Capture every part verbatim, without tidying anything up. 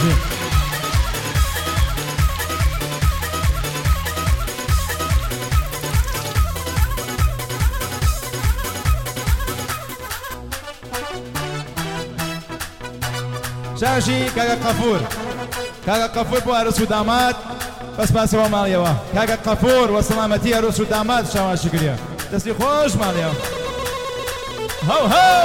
باوجی شاشی کاکا قفور کاکا قفور بۆ عروس و داماد بەس پاسەوە ماڵیەوە کاکا قفور وە سەلامەتی عروس و داماد شاواشی کردە دەستی خۆش ماڵیەوە هەو هەو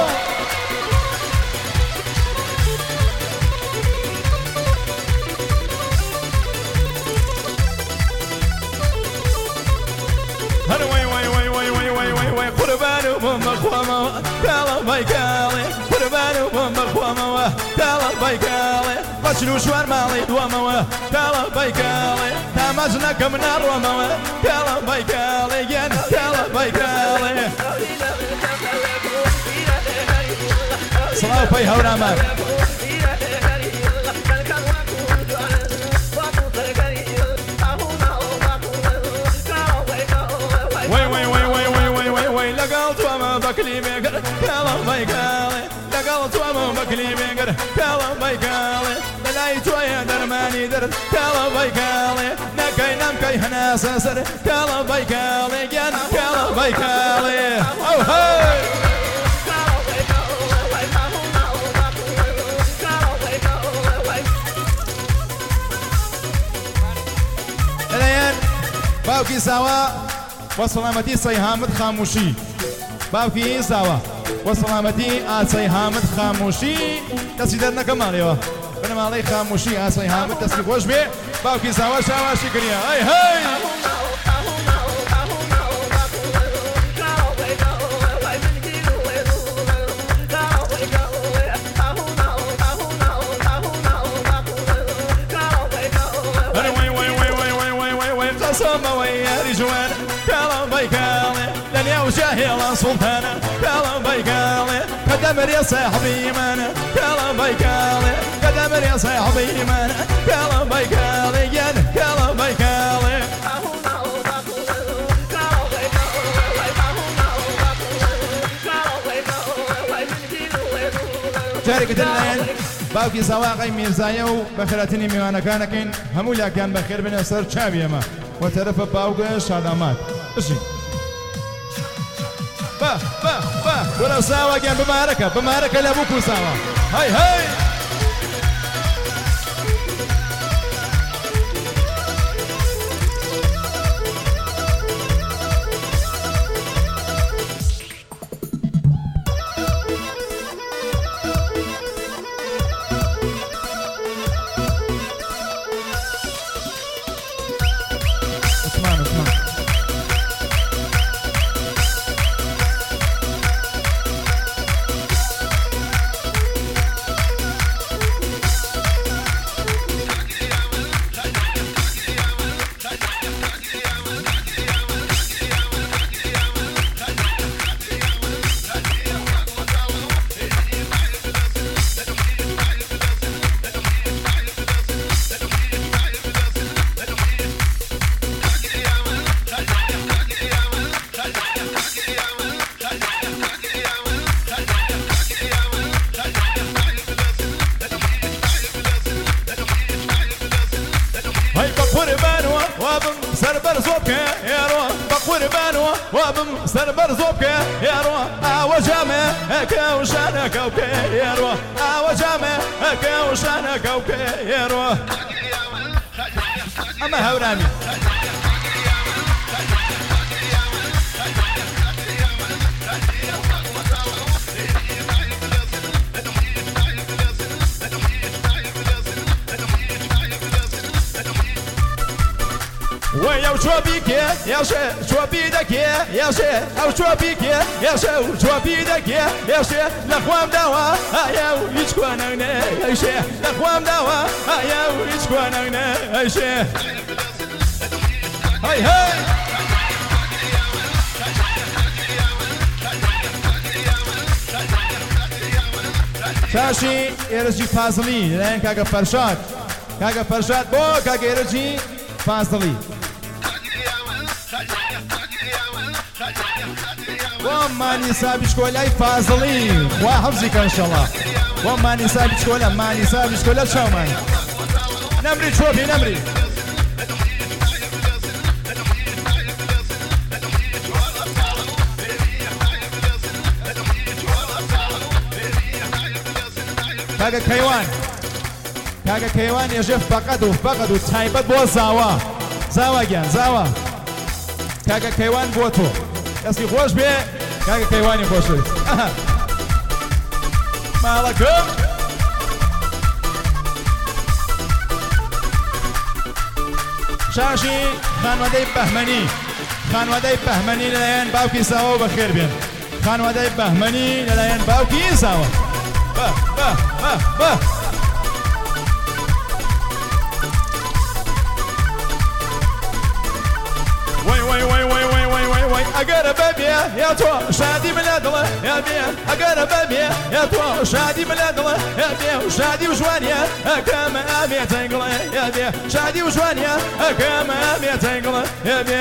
هەر وای وای وای وای وای وای وای وای قوربان و بۆم بەخوامەوە کاڵە بایکاڵێ قوربان و بۆم بەخوامەوە کاڵە بایکاڵێ بەچن و شوار ماڵی دووەمەوە کاڵە بایکاڵێ تاماژ نەکەم ناڕوەمەوە کاڵە بایکاڵێ گیان کاڵە بایکاڵێ سڵاو پەی هەورامان بكليمينجر كلام بايكالي لقال توام بكليمينجر كلام بايكالي بلاي تويا درماني در كلام بايكالي نكاي نمكاي هنا سسر كلام بايكالي جان كلام بايكالي أو هاي الآن باوكي سوا وسلامتي سيهامد خاموشي باوکی ساوا و سلامتی آسای حامد خاموشی دستی در نکمالیو بنمالی خاموشی آسای حامد دستی خوش بی باوکی ساوا شاواشی کریه ای هی وشاهي سلطانة كلام بايكالي قدم يا صاحبي مانا كلام بايكالي قدم يا صاحبي مانا كلام بايكالي يا كلام بايكالي شاركة الليل باوكي سواقي ميرزايو بخيراتني ميوانا كانكين همولا كان بخير بنا سر شابي ما وترف باوكي شادامات اشي با با با ولا ساوا كان بماركة بماركة لابوكو ساوا هاي هاي وابم سربر زوبك يا رو اوجامه هكا وشانك اوكي يا رو اوجامه هكا وشانك اوكي يا رو اما هورامي ويا وشو بيك يا شي شو بيدك يا شي او شو بيك يا شي شو بيدك يا شي لخوام دوا يا ويشكون انا يا شي لخوام دوا يا ويشكون انا يا شي هاي هاي شاشي ارجي فاصلي لين كاكا فرشاد كاكا فرشاد بو كاكا ارجي فاصلي وماني سابي شكولاي فاصلي وحفظك ان شاء الله وماني سابي شكولا ماني سابي شكولا شو ماني نمری چۆپی نمری کاکە کەیوان کاکە کەیوان ێژێ فەقەت و فەقەت و تایبەت بۆ زاوا زاوا گیان زاوا کاکە کەیوان بۆ تۆ دەستی خۆش بێ کاکە کەیوانی خۆشویست ماڵەکەم شاشی خانوادەی بەهمەنی خانوادەی بەهمەنی لەلایەن باوکی ساوە و بەخێر بێن خانوادەی بەهمەنی لەلایەن باوکی ساوە بە بە بە بە وای وای وای وای وای وای وای وای ئەگەرە بەبێ یا تۆ شادی من لە دڵە یا بێ ئەگەرە بەبێ یا تۆ شادی من لە دڵە یا بێ و شادی و جوانیە ئەکەمە ئەبێ تەنگڵە یا بێ شادی و جوانیە ئەکەمە ئەبێ تەنگڵە یا بێ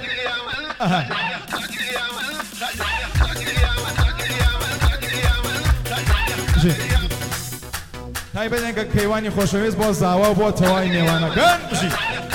تایبەتەن کە کەیوانی خۆشەویست بۆ زاوا و بۆ تەواوی میێوانەکان بژی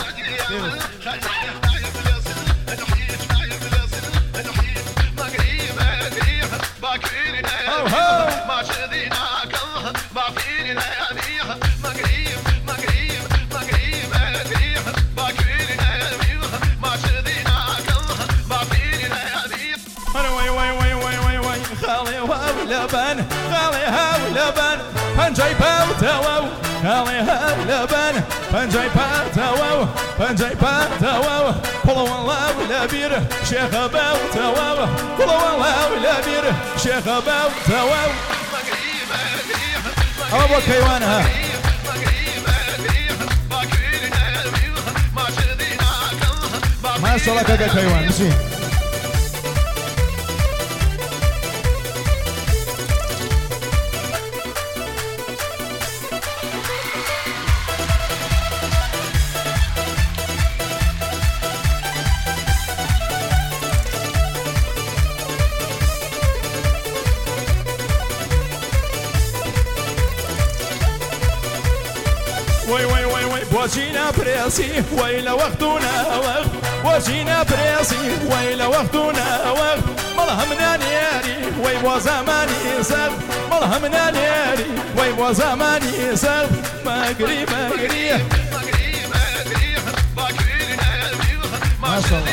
لبن خالي هاو لبن پنجای پاتەوە خاڵێ هاو لەبەن پەنجای پاتەوە پەنجای پاتەوە پڵەوە لاو لەبیر شێخە بەوتەوە پڵەوە لاو لەبیر شێخە بەوتەوە ئەوە بۆ کەیوانە ماشەڵڵا کەگە کەیوان بچین وای وای وای وای بۆچینە پرێسی وای لە وەختونە وەخت بۆچینە پرێسی وای لە وەختونە وەخت مەڵ هەمنانێری وای بۆ زەمانی سەر مەڵ هەمنانێری وای بۆ زەمانی سەر مەگری مەگری ماشەڵڵا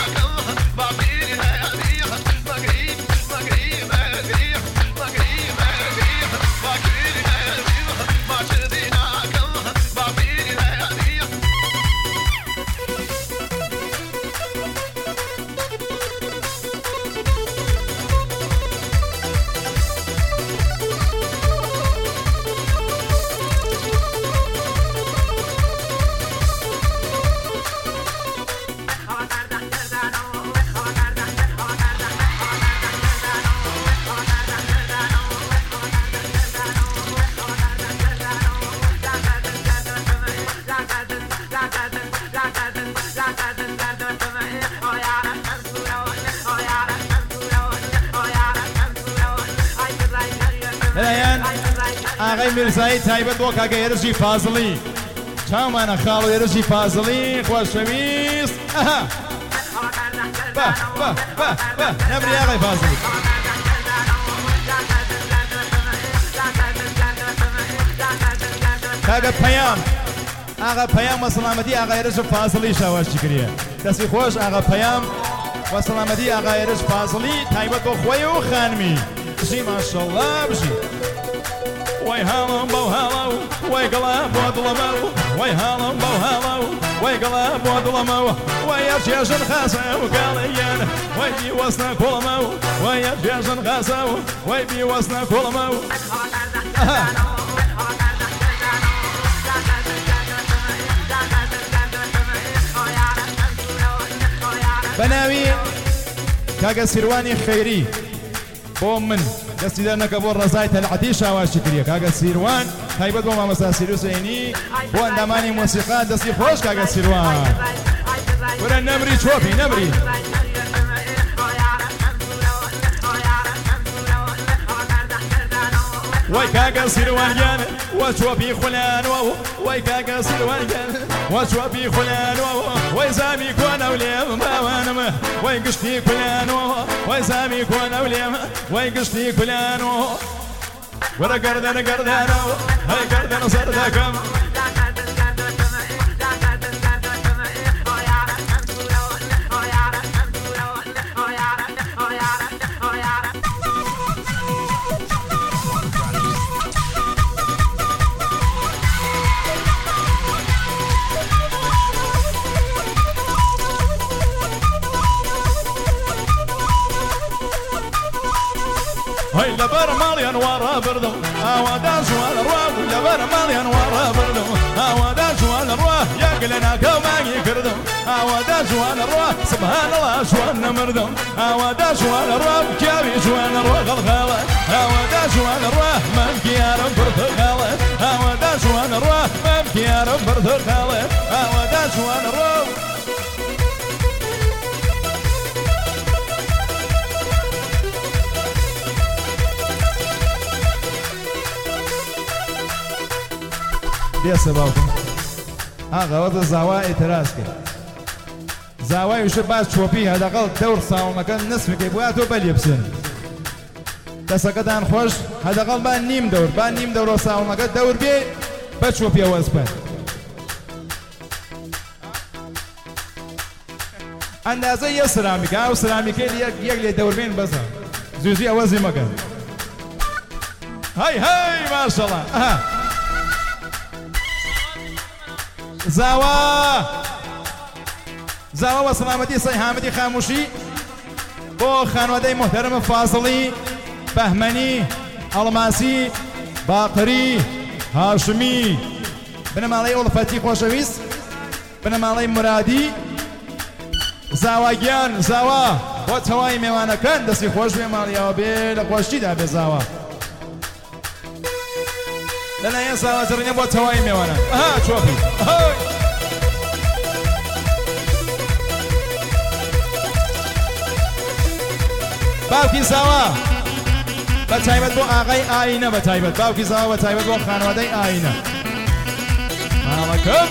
ئاغای میرزایی تایبەت بۆ کاکە هێرشی فازڵی چاومانە خاڵ و هێرشی فازڵی خۆشەویست ئەها بە بە بە بە نەبری ئاغای فازڵی کاکە پەیام ئاغا پەیام وە سەڵامەتی ئاغا هێرش فازڵی شاوەشی کردیە دەستی خۆش ئاغا پەیام وە سەڵامەتی ئاغا هێرش فازڵی تایبەت بۆ خۆی و خانمی بژی ماشەڵڵا بژی وای هاڵم بەو هاڵە و وای گەڵا بۆ دڵەمە و وای هاڵم بەو هاڵە و وای گەڵا بۆ دڵەمەوە وای یەکێژن خاسە و گاڵەیان وای بیوەستە کوڵەمە و وای یەکێژن خاسە و وای بیوەستە کوڵەمە و بەناوی کاگە سیروانی خەیری بۆ من دەستی دەرنەکە بۆ ڕەزای تەلعەتی شاواشی کردیە کاگە سیروان تایبەت بۆ مامۆستا سیروس عینی بۆ ئەندامانی مۆسیقا دەستی خۆش کاگە سیروان وەرە نەمری چۆپی نەمری ويكا قصير والجان وشوبي خلان ويكا قصير والجان وشوبي خلان ويزامي كون أوليم باوانم ويقشتي كلان ويزامي كون أوليم ويقشتي كلان ورا قردن قردن هاي قردن صردكم هاي لبر ماليان ورا بردو اوادا جوال رواه لبر ماليان ورا بردو اوادا جوال رواه يا قلنا كما يكردو اوادا جوال رواه سبحان الله شوان مردو اوادا جوال رواه كابي جوال رواه غلغاله اوادا جوال رواه ممكي يا رب برتقاله اوادا جوال رواه ممكي يا رب برتقاله اوادا جوال رواه يا سباكم هذا وضع زاوية اعتراض كده زاوية وش بعد شوفي هذا قال دور صاوم كان نصف كيبوات وبليبسن تسقط عن خوش هذا قال بان نيم دور بان نيم دور صاوم كان دور بي بتشوفي واسبان اندازه يا سيراميك او سيراميك يقلي دور بين بس زوزي اوزي مكان هاي هاي ما شاء الله اها زاوا زاوا وسلامتي سيهامتي خاموشي بو خانوادي محترم فاصلي بهمني الماسي باقري هاشمي بنمالي ولفتي خوشويس بنمالي مرادي زاوا گیان زاوا بو توای میوانه کن دستی خوش بمالی و بیل خوشی ده به زاوا لنا يا زاوا زرني بو توای میوانه ها شوفي هاي باوکی زاوا بتایبت بو آقای آینه بتایبت باوکی زاوا بتایبت بو خانواده آینه مالکم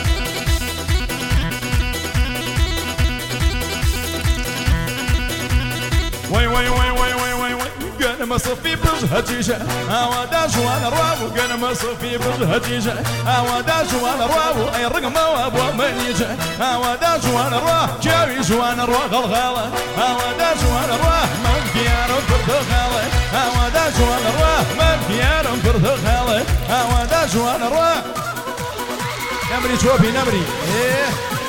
وای وای وای وای وای وای وای قنا مصفي برج هتيجة هوادا جوال روابو قنا مصفي برج هتيجة هوادا جوال روابو اي رقم وابو منيجة هوادا جوال رواه جاوي جوال رواه غلغالة هوادا جوال رواه ممكي يا رب برتغالة هوادا جوال رواه ممكي يا رب برتغالة هوادا جوال رواه نمري شوفي نمري ايه